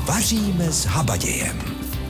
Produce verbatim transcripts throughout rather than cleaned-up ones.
Vaříme s habadějem.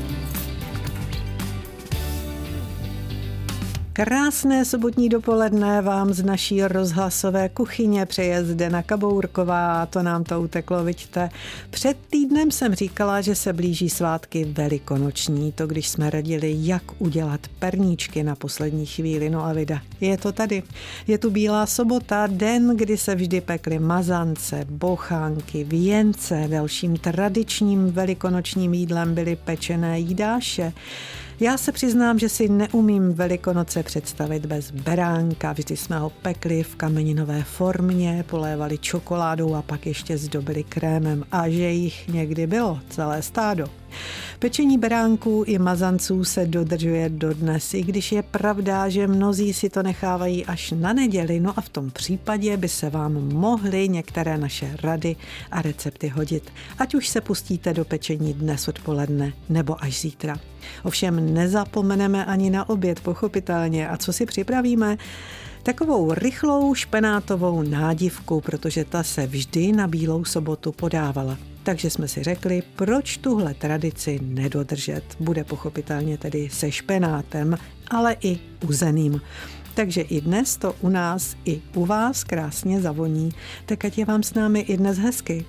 Krásné sobotní dopoledne vám z naší rozhlasové kuchyně přeje Zdena Kabourková. To nám to uteklo, vidíte. Před týdnem jsem říkala, že se blíží svátky velikonoční, to když jsme radili, jak udělat perníčky na poslední chvíli. No a vida, je to tady. Je tu Bílá sobota, den, kdy se vždy pekly mazance, bochánky, věnce. Dalším tradičním velikonočním jídlem byly pečené jídáše. Já se přiznám, že si neumím Velikonoce představit bez beránka. Vždy jsme ho pekli v kameninové formě, polévali čokoládou a pak ještě zdobili krémem. A že jich někdy bylo celé stádo. Pečení beránků i mazanců se dodržuje dodnes, i když je pravda, že mnozí si to nechávají až na neděli, no a v tom případě by se vám mohly některé naše rady a recepty hodit, ať už se pustíte do pečení dnes odpoledne nebo až zítra. Ovšem nezapomeneme ani na oběd, pochopitelně. A co si připravíme? Takovou rychlou špenátovou nádivku, protože ta se vždy na Bílou sobotu podávala. Takže jsme si řekli, proč tuhle tradici nedodržet. Bude pochopitelně tedy se špenátem, ale i uzeným. Takže i dnes to u nás i u vás krásně zavoní. Tak ať je vám s námi i dnes hezky.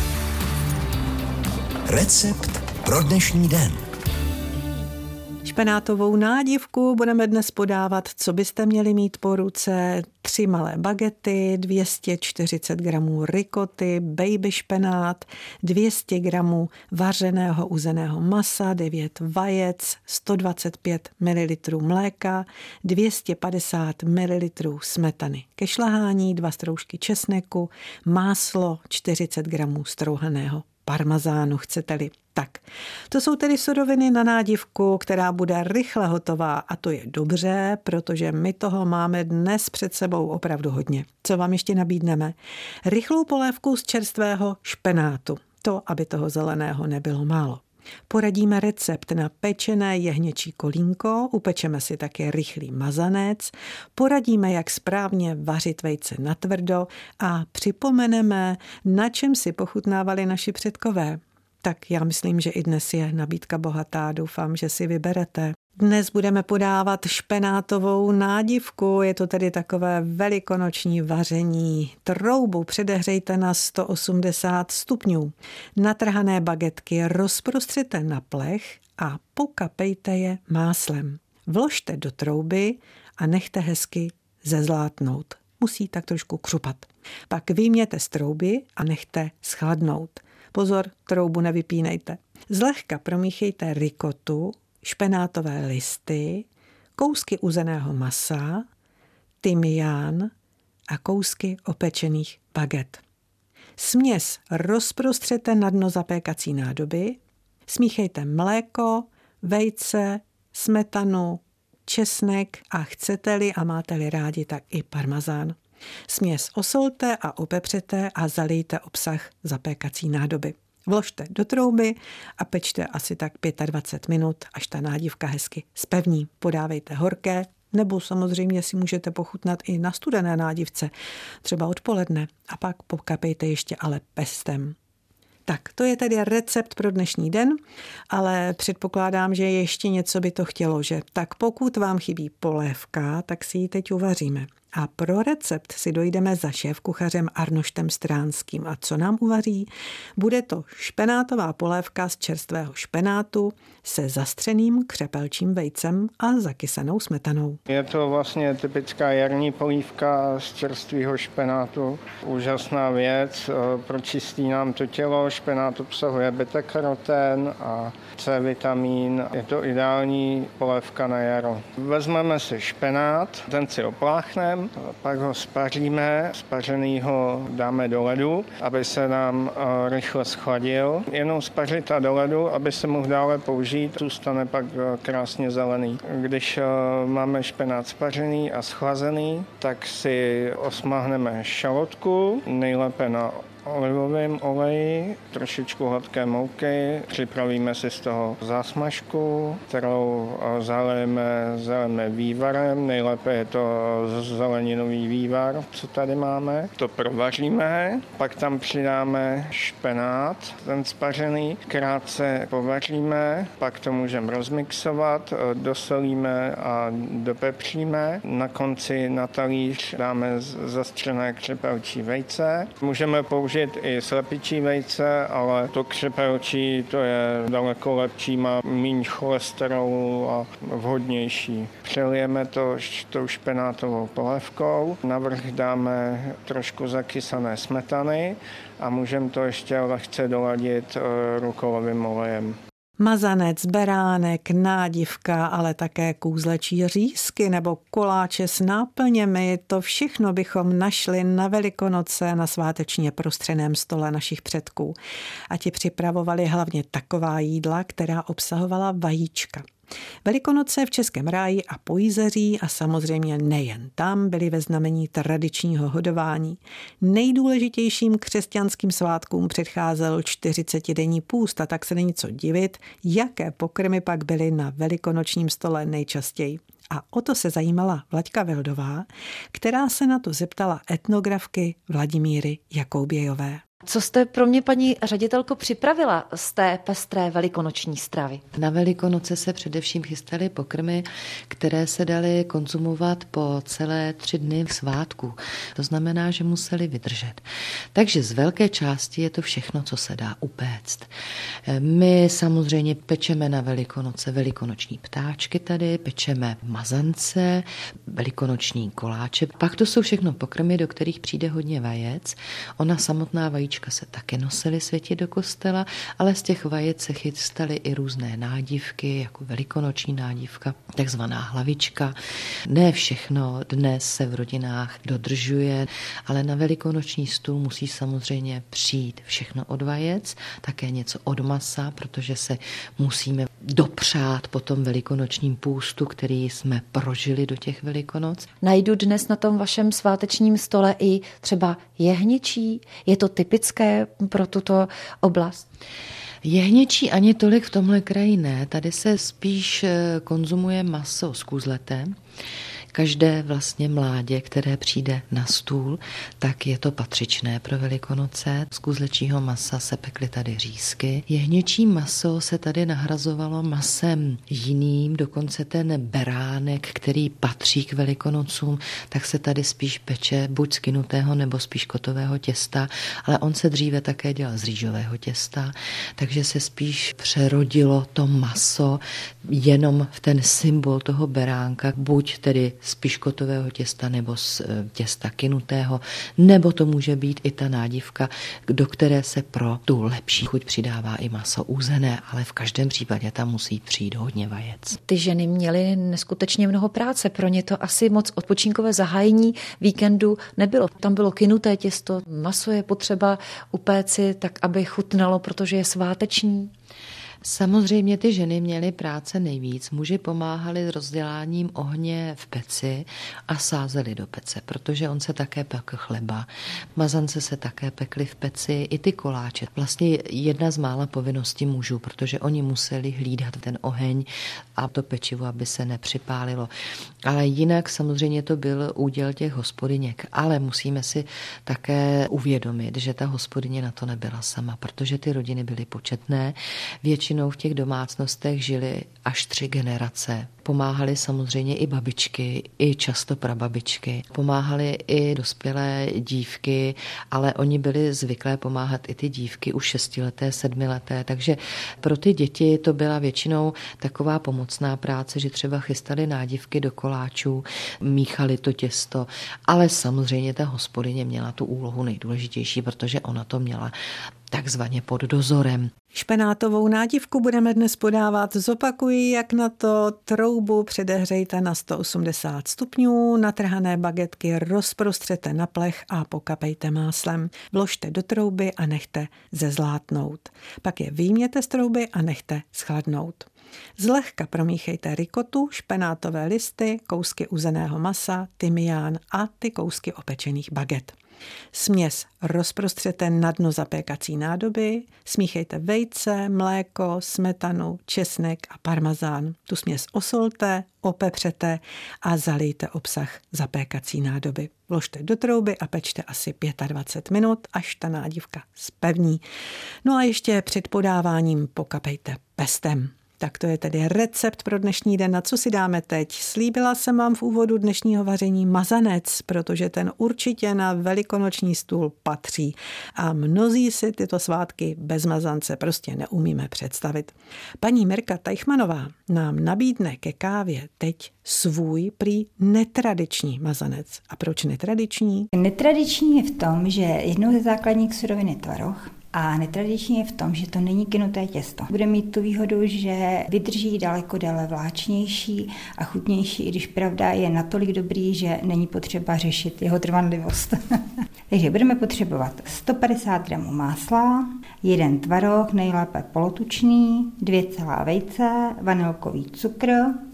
Recept pro dnešní den. Špenátovou nádivku budeme dnes podávat, co byste měli mít po ruce. Tři malé bagety, dvě stě čtyřicet gramů rikoty, baby špenát, dvě stě gramů vařeného uzeného masa, devět vajec, sto dvacet pět mililitrů mléka, dvě stě padesát mililitrů smetany ke šlahání, dva stroužky česneku, máslo, čtyřicet gramů strouhaného parmazánu, chcete-li. Tak, to jsou tedy suroviny na nádivku, která bude rychle hotová a to je dobře, protože my toho máme dnes před sebou opravdu hodně. Co vám ještě nabídneme? Rychlou polévku z čerstvého špenátu, to, aby toho zeleného nebylo málo. Poradíme recept na pečené jehněčí kolínko, upečeme si také rychlý mazanec, poradíme, jak správně vařit vejce natvrdo a připomeneme, na čem si pochutnávali naši předkové. Tak já myslím, že i dnes je nabídka bohatá, doufám, že si vyberete. Dnes budeme podávat špenátovou nádivku, je to tedy takové velikonoční vaření. Troubu předehřejte na sto osmdesát stupňů. Natrhané bagetky rozprostřete na plech a pokapejte je máslem. Vložte do trouby a nechte hezky zezlátnout. Musí tak trošku křupat. Pak vyjměte z trouby a nechte schladnout. Pozor, troubu nevypínejte. Zlehka promíchejte rikotu, špenátové listy, kousky uzeného masa, tymián a kousky opečených baget. Směs rozprostřete na dno zapékací nádoby, smíchejte mléko, vejce, smetanu, česnek a chcete-li a máte-li rádi, tak i parmazán. Směs osolte a opepřete a zalijte obsah zapékací nádoby. Vložte do trouby a pečte asi tak dvacet pět minut, až ta nádivka hezky zpevní. Podávejte horké, nebo samozřejmě si můžete pochutnat i na studené nádivce, třeba odpoledne, a pak pokapejte ještě ale pestem. Tak, to je tedy recept pro dnešní den, ale předpokládám, že ještě něco by to chtělo, že? Tak pokud vám chybí polévka, tak si ji teď uvaříme. A pro recept si dojdeme za šéfkuchařem Arnoštem Stránským. A co nám uvaří? Bude to špenátová polévka z čerstvého špenátu se zastřeným křepelčím vejcem a zakysanou smetanou. Je to vlastně typická jarní polívka z čerstvého špenátu. Úžasná věc, pročistí nám to tělo. Špenát obsahuje beta-karoten a C vitamín. Je to ideální polévka na jaro. Vezmeme si špenát, ten si opláchneme, pak ho spaříme, spařenýho dáme do ledu, aby se nám rychle schladil. Jenom spařit a do ledu, aby se mohl dále použít, zůstane pak krásně zelený. Když máme špenát spařený a schlazený, tak si osmahneme šalotku, nejlépe na olivovém oleji, trošičku hladké mouky, připravíme si z toho zásmažku, kterou zalijeme zeleným vývarem, nejlépe je to zeleninový vývar, co tady máme. To provaříme, pak tam přidáme špenát, ten spařený, krátce povaříme, pak to můžeme rozmixovat, dosolíme a dopepříme. Na konci na talíř dáme zastřené křepelčí vejce. Můžeme použít i slepičí vejce, ale to křepelčí to je daleko lepší, má méně cholesterolu a vhodnější. Přelijeme to tou špenátovou polévkou, navrch dáme trošku zakysané smetany a můžeme to ještě lehce doladit rukolovým olejem. Mazanec, beránek, nádivka, ale také kůzlečí řízky nebo koláče s náplněmi, to všechno bychom našli na Velikonoce na svátečně prostřeném stole našich předků. A ti připravovali hlavně taková jídla, která obsahovala vajíčka. Velikonoce v Českém ráji a Pojízeří a samozřejmě nejen tam byly ve znamení tradičního hodování. Nejdůležitějším křesťanským svátkům předcházel čtyřicetidenní půst a tak se není co divit, jaké pokrmy pak byly na velikonočním stole nejčastěji. A o to se zajímala Vlaďka Vildová, která se na to zeptala etnografky Vladimíry Jakoubějové. Co jste pro mě, paní ředitelko, připravila z té pestré velikonoční stravy? Na Velikonoce se především chystaly pokrmy, které se daly konzumovat po celé tři dny svátku. To znamená, že museli vydržet. Takže z velké části je to všechno, co se dá upéct. My samozřejmě pečeme na Velikonoce velikonoční ptáčky tady, pečeme mazance, velikonoční koláče. Pak to jsou všechno pokrmy, do kterých přijde hodně vajec. Ona samotná vajíčka se také nosily světit do kostela, ale z těch vajec se chystaly i různé nádivky, jako velikonoční nádivka, takzvaná hlavička. Ne všechno dnes se v rodinách dodržuje, ale na velikonoční stůl musí samozřejmě přijít všechno od vajec, také něco od masa, protože se musíme dopřát po tom velikonočním půstu, který jsme prožili do těch Velikonoc. Najdu dnes na tom vašem svátečním stole i třeba jehněčí? Je to typické pro tuto oblast? Jehněčí ani tolik v tomhle kraji ne. Tady se spíš konzumuje maso s kůzletem. Každé vlastně mládě, které přijde na stůl, tak je to patřičné pro Velikonoce. Z kůzlečího masa se pekly tady řízky. Jehněčí maso se tady nahrazovalo masem jiným, dokonce ten beránek, který patří k Velikonocům, tak se tady spíš peče buď z kynutého nebo z piškotového těsta, ale on se dříve také dělal z rýžového těsta, takže se spíš přerodilo to maso jenom v ten symbol toho beránka, buď tedy z piškotového těsta nebo z těsta kynutého, nebo to může být i ta nádivka, do které se pro tu lepší chuť přidává i maso úzené, ale v každém případě tam musí přijít hodně vajec. Ty ženy měly neskutečně mnoho práce, pro ně to asi moc odpočinkové zahájení víkendu nebylo. Tam bylo kynuté těsto, maso je potřeba upéci tak, aby chutnalo, protože je sváteční. Samozřejmě ty ženy měly práce nejvíc. Muži pomáhali s rozděláním ohně v peci a sázeli do pece, protože on se také pekl chleba. Mazance se také pekly v peci, i ty koláče. Vlastně jedna z mála povinností mužů, protože oni museli hlídat ten oheň a to pečivo, aby se nepřipálilo. Ale jinak samozřejmě to byl úděl těch hospodyněk. Ale musíme si také uvědomit, že ta hospodyně na to nebyla sama, protože ty rodiny byly početné. Většinou v těch domácnostech žili až tři generace. Pomáhali samozřejmě i babičky, i často prababičky. Pomáhali i dospělé dívky, ale oni byli zvyklé pomáhat i ty dívky už šestileté, sedmileté. Takže pro ty děti to byla většinou taková pomocná práce, že třeba chystali nádivky do koláčů, míchali to těsto, ale samozřejmě ta hospodyně měla tu úlohu nejdůležitější, protože ona to měla takzvaně pod dozorem. Špenátovou nádivku budeme dnes podávat. Zopakuji, jak na to. Troubu předehřejte na sto osmdesát stupňů, natrhané bagetky rozprostřete na plech a pokapejte máslem. Vložte do trouby a nechte zezlátnout. Pak je vyjměte z trouby a nechte schladnout. Zlehka promíchejte rikotu, špenátové listy, kousky uzeného masa, tymián a ty kousky opečených baget. Směs rozprostřete na dno zapékací nádoby, smíchejte vejce, mléko, smetanu, česnek a parmazán. Tu směs osolte, opepřete a zalijte obsah zapékací nádoby. Vložte do trouby a pečte asi dvacet pět minut, až ta nádivka zpevní. No a ještě před podáváním pokapejte pestem. Tak to je tedy recept pro dnešní den. Na co si dáme teď? Slíbila jsem vám v úvodu dnešního vaření mazanec, protože ten určitě na velikonoční stůl patří. A mnozí si tyto svátky bez mazance prostě neumíme představit. Paní Mirka Teichmanová nám nabídne ke kávě teď svůj prý netradiční mazanec. A proč netradiční? Netradiční je v tom, že jednou ze základních surovin je tvaroh. A netradiční je v tom, že to není kynuté těsto. Bude mít tu výhodu, že vydrží daleko déle vláčnější a chutnější, i když pravda je natolik dobrý, že není potřeba řešit jeho trvanlivost. Takže budeme potřebovat sto padesát gramů másla, jeden tvaroh, nejlépe polotučný, dvě celá vejce, vanilkový cukr,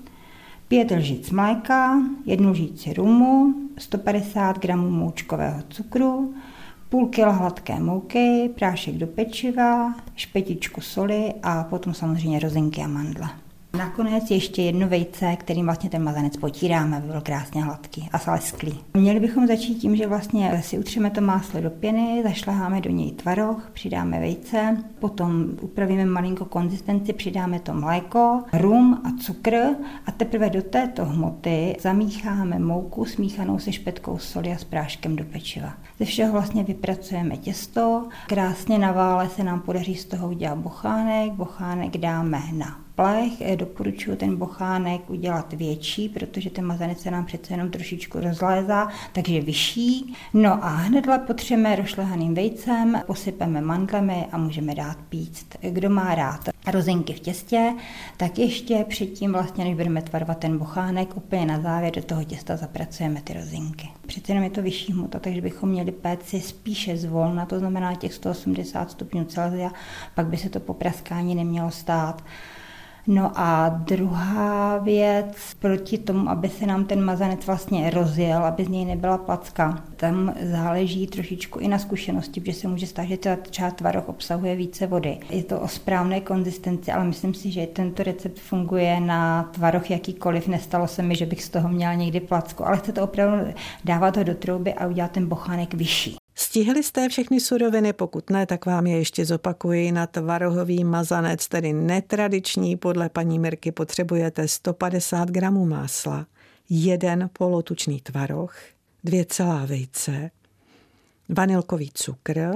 pět lžic mléka, jednu lžíci rumu, sto padesát gramů moučkového cukru, půl kila hladké mouky, prášek do pečiva, špetičku soli a potom samozřejmě rozinky a mandle. Nakonec ještě jedno vejce, kterým vlastně ten mazanec potíráme, aby byl krásně hladký a salesklý. Měli bychom začít tím, že vlastně si utřeme to máslo do pěny, zašleháme do něj tvaroh, přidáme vejce, potom upravíme malinko konzistenci, přidáme to mléko, rum a cukr a teprve do této hmoty zamícháme mouku smíchanou se špetkou soli a s práškem do pečiva. Ze všeho vlastně vypracujeme těsto, krásně na vále se nám podaří z toho udělat bochánek, bochánek dáme na plech. Doporučuji ten bochánek udělat větší, protože ten mazanec se nám přece jenom trošičku rozlézá, takže vyšší. No a hnedle potřeme rošlehaným vejcem, posypeme mandlemi a můžeme dát píct. Kdo má rád rozinky v těstě, tak ještě předtím, vlastně, než budeme tvarovat ten bochánek, úplně na závěr do toho těsta zapracujeme ty rozinky. Přece jenom je to vyšší hmota, takže bychom měli péct si spíše zvolna, to znamená těch sto osmdesát stupňů Celsia, pak by se to po praskání nemělo stát. No a druhá věc, proti tomu, aby se nám ten mazanec vlastně rozjel, aby z něj nebyla placka, tam záleží trošičku i na zkušenosti, protože se může stát, že třeba tvaroh obsahuje více vody. Je to o správné konzistenci, ale myslím si, že tento recept funguje na tvaroh jakýkoliv. Nestalo se mi, že bych z toho měla někdy placku, ale chcete opravdu dávat ho do trouby a udělat ten bochánek vyšší. Stihli jste všechny suroviny, pokud ne, tak vám je ještě zopakuji. Na tvarohový mazanec, tedy netradiční, podle paní Mirky potřebujete sto padesát gramů másla, jeden polotučný tvaroh, dvě celá vejce, vanilkový cukr,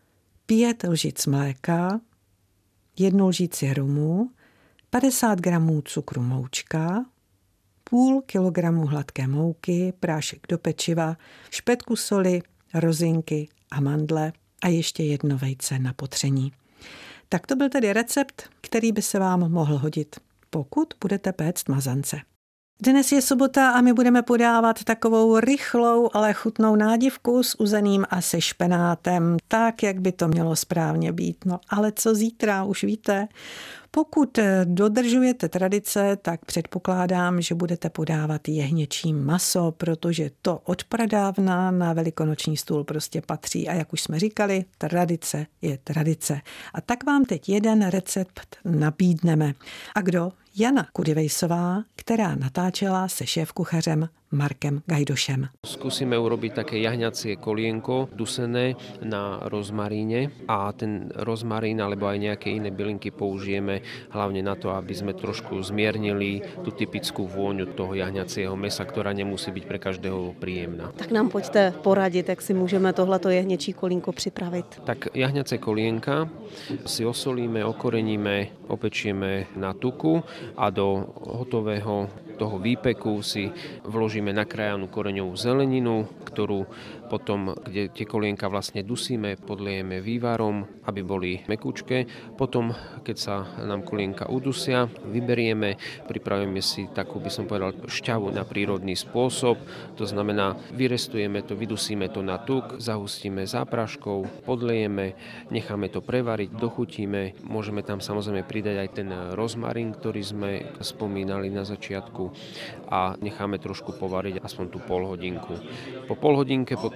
pět lžic mléka, jednu lžíci rumu, padesát gramů cukru moučka, půl kilogramu hladké mouky, prášek do pečiva, špetku soli, rozinky a mandle a ještě jedno vejce na potření. Tak to byl tedy recept, který by se vám mohl hodit, pokud budete péct mazance. Dnes je sobota a my budeme podávat takovou rychlou, ale chutnou nádivku s uzeným a se špenátem, tak, jak by to mělo správně být. No ale co zítra, už víte? Pokud dodržujete tradice, tak předpokládám, že budete podávat jehněčí maso, protože to od pradávna na velikonoční stůl prostě patří. A jak už jsme říkali, tradice je tradice. A tak vám teď jeden recept nabídneme. A kdo? Jana Kudivejsová, která natáčela se šéfkuchařem Markem Gajdošem. Skúsime urobiť také jahňacie kolienko dusené na rozmaríne a ten rozmarín alebo aj nejaké iné bylinky použijeme hlavne na to, aby sme trošku zmiernili tú typickú vôňu toho jahňacieho mesa, ktorá nemusí byť pre každého príjemná. Tak nám pojďte poradit, jak si můžeme tohleto jehněčí kolínko připravit. Tak jahňacie kolienka si osolíme, okoreníme, opečieme na tuku a do hotového toho výpeku si vložíme nakrájanú koreňovú zeleninu, ktorú potom, kde tie kolienka vlastne dusíme, podliejeme vývarom, aby boli mekúčke. Potom, keď sa nám kolienka udusia, vyberieme, pripravíme si takú, by som povedal, šťavu na prírodný spôsob. To znamená, vyrestujeme to, vydusíme to na tuk, zahustíme zápraškou, podlejeme, necháme to prevariť, dochutíme. Môžeme tam samozrejme pridať aj ten rozmarín, ktorý sme spomínali na začiatku a necháme trošku povariť aspoň tú pol hodinku. Po pol hodinke potom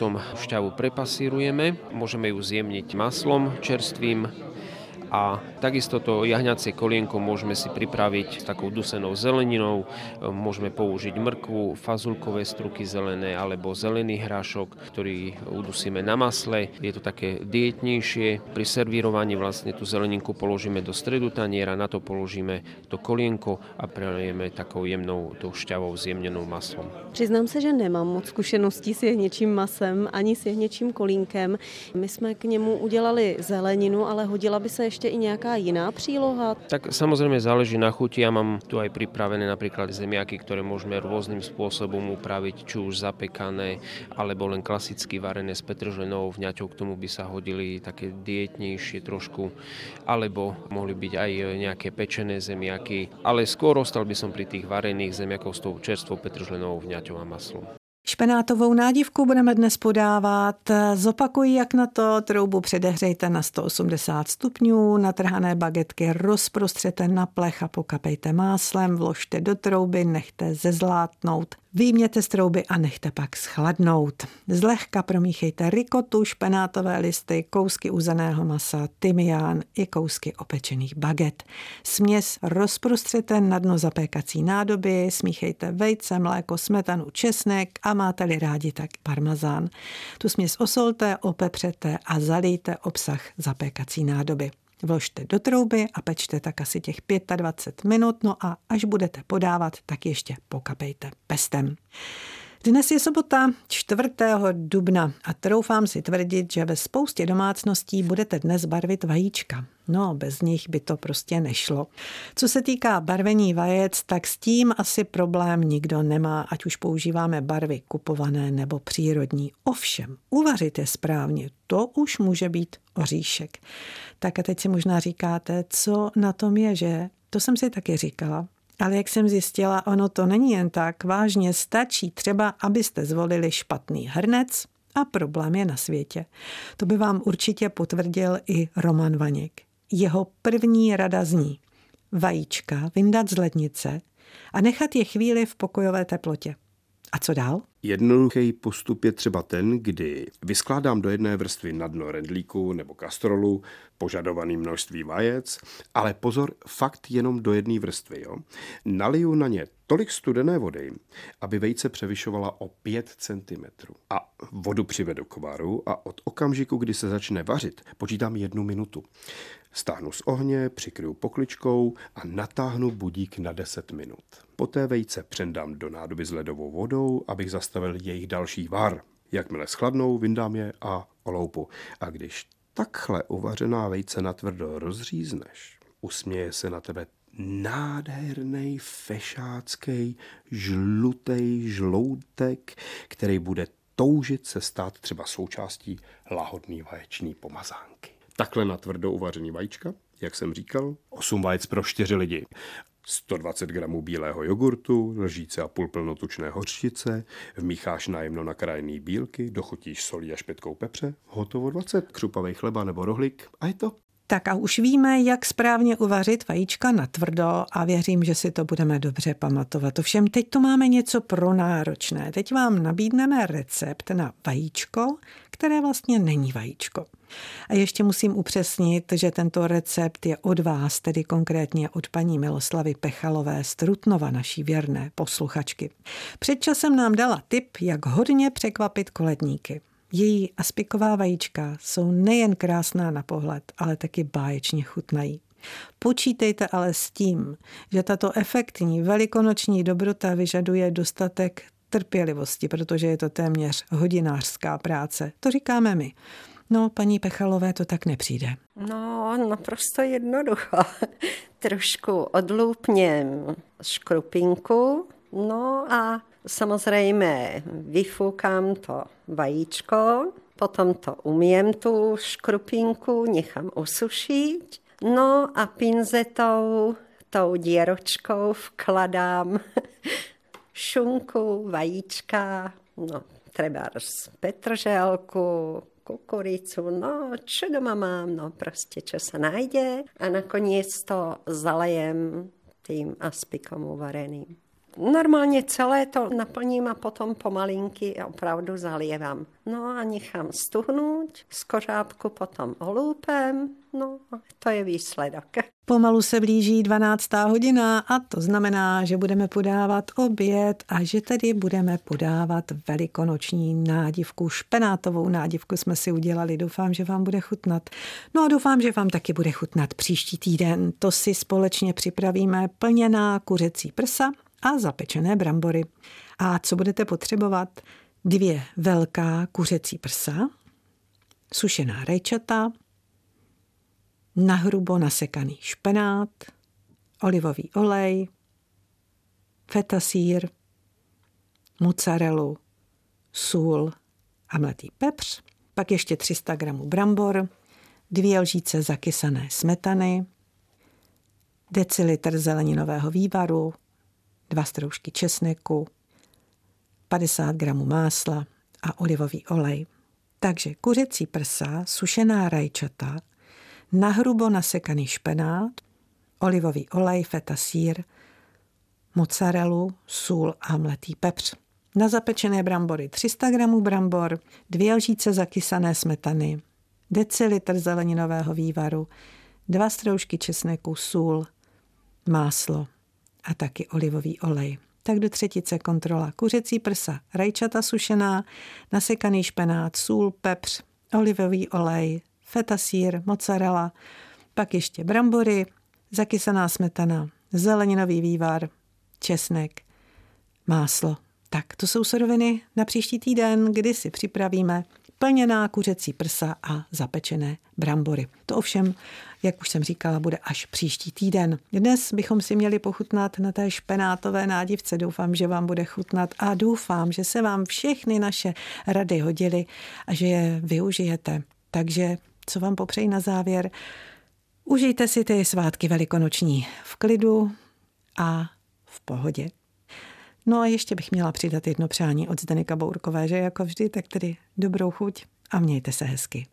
potom šťavu prepasírujeme, môžeme ju zjemniť maslom čerstvým. A takisto to jahňacie kolienko môžeme si pripraviť s takou dusenou zeleninou. Môžeme použiť mrkvu, fazulkové struky zelené alebo zelený hrášok, ktorý udusíme na masle. Je to také dietnejšie. Pri servírovaní vlastne tú zeleninku položíme do stredu taniera, na to položíme to kolienko a prelijeme takou jemnou tou šťavou zjemnenou maslom. Přiznám se, že nemám moc zkušeností s jehněčím masem ani s jehněčím kolínkem. My jsme k němu udělali zeleninu, ale hodila by se ještě i nějaká jiná příloha? Tak samozrejme záleží na chuti. Ja mám tu aj pripravené napríklad zemiaky, ktoré môžeme rôznym spôsobom upraviť, či už zapekané, alebo len klasicky varené s petržlenou vňaťou. K tomu by sa hodili také dietnejšie trošku, alebo mohli byť aj nejaké pečené zemiaky. Ale skôr ostal by som pri tých varených zemiakov s tou čerstvou petržlenou vňaťou a maslom. Špenátovou nádivku budeme dnes podávat. Zopakuji, jak na to. Troubu předehřejte na sto osmdesát stupňů, natrhané bagetky rozprostřete na plech a pokapejte máslem, vložte do trouby, nechte zezlátnout. Vyjměte z trouby a nechte pak schladnout. Zlehka promíchejte rikotu, špenátové listy, kousky uzeného masa, tymián i kousky opečených baget. Směs rozprostřete na dno zapékací nádoby, smíchejte vejce, mléko, smetanu, česnek a máte-li rádi, tak parmazán. Tu směs osolte, opepřete a zalijte obsah zapékací nádoby. Vložte do trouby a pečte tak asi těch dvacet pět minut, no a až budete podávat, tak ještě pokapejte pestem. Dnes je sobota čtvrtého dubna a troufám si tvrdit, že ve spoustě domácností budete dnes barvit vajíčka. No, bez nich by to prostě nešlo. Co se týká barvení vajec, tak s tím asi problém nikdo nemá, ať už používáme barvy kupované nebo přírodní. Ovšem, uvařit je správně, to už může být oříšek. Tak a teď si možná říkáte, co na tom je, že? To jsem si taky říkala. Ale jak jsem zjistila, ono to není jen tak. Vážně stačí třeba, abyste zvolili špatný hrnec a problém je na světě. To by vám určitě potvrdil i Roman Vaněk. Jeho první rada zní: vajíčka vyndat z lednice a nechat je chvíli v pokojové teplotě. A co dál? Jednoduchý postup je třeba ten, kdy vyskládám do jedné vrstvy na dno rendlíku nebo kastrolu požadované množství vajec, ale pozor, fakt jenom do jedné vrstvy. Jo? Naliju na ně tolik studené vody, aby vejce převyšovala o pět centimetrů. A vodu přivedu k varu a od okamžiku, kdy se začne vařit, počítám jednu minutu. Stáhnu z ohně, přikryju pokličkou a natáhnu budík na deset minut. Poté vejce přendám do nádoby s ledovou vodou, abych zastavil jejich další var. Jakmile schladnou, vyndám je a oloupu. A když takhle uvařená vejce natvrdo rozřízneš, usměje se na tebe nádherný, fešácký, žlutý žloutek, který bude toužit se stát třeba součástí lahodný vaječní pomazánky. Takhle na tvrdo uvařený vajíčka, jak jsem říkal, osm vajec pro čtyři lidi. sto dvacet gramů bílého jogurtu, lžíce a půl plnotučné hořčice, vmícháš najemno nakrájený bílky, dochutíš solí a špětkou pepře, hotovo dvacet, křupavej chleba nebo rohlík a je to. Tak a už víme, jak správně uvařit vajíčka na tvrdo a věřím, že si to budeme dobře pamatovat. Ovšem teď tu máme něco pro náročné. Teď vám nabídneme recept na vajíčko, které vlastně není vajíčko. A ještě musím upřesnit, že tento recept je od vás, tedy konkrétně od paní Miloslavy Pechalové z Trutnova, naší věrné posluchačky. Před časem nám dala tip, jak hodně překvapit koledníky. Její aspiková vajíčka jsou nejen krásná na pohled, ale taky báječně chutnají. Počítejte ale s tím, že tato efektní velikonoční dobrota vyžaduje dostatek trpělivosti, protože je to téměř hodinářská práce. To říkáme my. No, paní Pechalové to tak nepřijde. No, naprosto jednoducho. Trošku odloupněm škrupinku, no a samozřejmě vyfoukám to vajíčko, potom to umiem tu škrupinku, nechám osušit, no a pinzetou, tou děročkou vkladám šunku, vajíčka, no třeba petrželku, kukuricu, no čo doma mám, no prostě čo sa najde a nakonec to zalejem tým aspikom uvareným. Normálně celé to naplním a potom pomalinky opravdu zalievám. No a nechám stuhnout, z kořápku potom olůpem, no a to je výsledek. Pomalu se blíží dvanáctá hodina a to znamená, že budeme podávat oběd a že tedy budeme podávat velikonoční nádivku. Špenátovou nádivku jsme si udělali. Doufám, že vám bude chutnat. No a doufám, že vám taky bude chutnat příští týden. To si společně připravíme plněná kuřecí prsa a zapečené brambory. A co budete potřebovat? Dvě velká kuřecí prsa, sušená rajčata, nahrubo nasekaný špenát, olivový olej, feta sýr, mozzarellu, sůl a mletý pepř, pak ještě tři sta gramů brambor, dvě lžíce zakysané smetany, decilitr zeleninového vývaru, dva stroužky česneku, padesát gramů másla a olivový olej. Takže kuřecí prsa, sušená rajčata, nahrubo nasekaný špenát, olivový olej, feta sýr, mozzarellu, sůl a mletý pepř. Na zapečené brambory tři sta gramů brambor, dvě lžíce zakysané smetany, decilitr zeleninového vývaru, dva stroužky česneku, sůl, máslo a taky olivový olej. Tak do třetice kontrola. Kuřecí prsa, rajčata sušená, nasekaný špenát, sůl, pepř, olivový olej, feta sýr, mozzarella, pak ještě brambory, zakysaná smetana, zeleninový vývar, česnek, máslo. Tak to jsou suroviny na příští týden, kdy si připravíme plněná kuřecí prsa a zapečené brambory. To ovšem, jak už jsem říkala, bude až příští týden. Dnes bychom si měli pochutnat na té špenátové nádivce. Doufám, že vám bude chutnat a doufám, že se vám všechny naše rady hodily a že je využijete. Takže co vám popřeji na závěr? Užijte si ty svátky velikonoční v klidu a v pohodě. No a ještě bych měla přidat jedno přání od Zdeněka Bourkové, že jako vždy, tak tedy dobrou chuť a mějte se hezky.